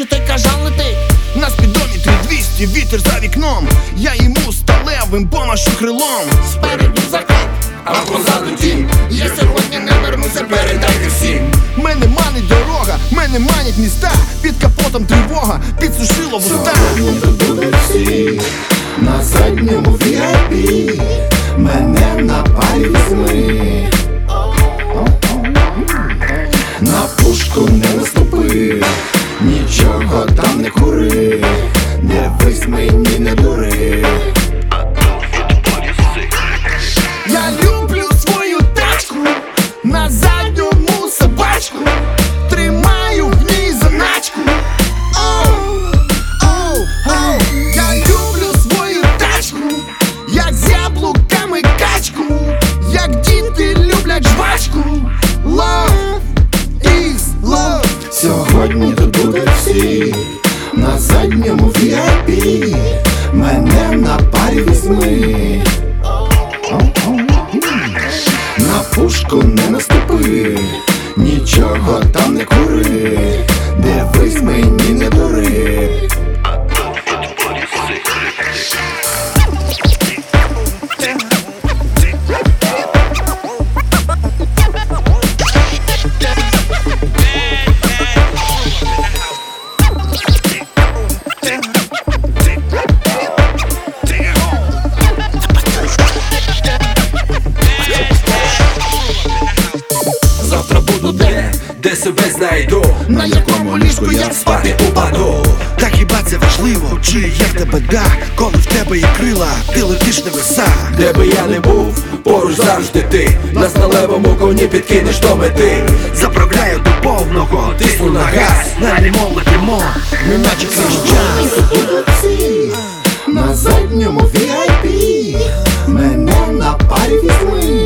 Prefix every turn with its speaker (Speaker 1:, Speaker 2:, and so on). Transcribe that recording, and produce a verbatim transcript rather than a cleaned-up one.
Speaker 1: чи той кажан летить. На спідометрі двісті, вітер за вікном. Я йому сталевим помашу крилом.
Speaker 2: Спереду закат, а позаду тінь. Я сьогодні не вернуся, передайте всім.
Speaker 1: Мене манить дорога, мене манять міста. Під капотом тривога, підсушило вуста.
Speaker 3: Сьогодні тут будуть всі на задньому ві ай пі. Мене на парі візьми, на пушку не наступи, нічого там не кури, дивись мені, не дури.
Speaker 1: Я люблю свою тачку, на задньому собачку. Тримаю в ній заначку. Оу, оу, оу. Я люблю свою тачку, як з яблуками качку, як діти люблять жвачку. Love is love.
Speaker 3: Сьогодні тут будуть всі на задньому ві ай пі. Мене на парі візьми, на пушку не наступи, нічого там не кури, дивись мені, не дури.
Speaker 2: Завтра буду де, де себе знайду,
Speaker 1: На якому ліжку я
Speaker 2: спати упаду.
Speaker 1: Та хіба це важливо, чи є в тебе дах? Коли в тебе є крила, ти летиш небеса.
Speaker 2: Де би я не був, поруч завжди ти. На сталевому коні підкинеш до мети.
Speaker 1: Заправляю до повного,
Speaker 2: Тисну на газ,
Speaker 1: налімо, летимо, неначе крізь час.
Speaker 3: Будуть всі на задньому ві ай пі. Мене на парі візьми,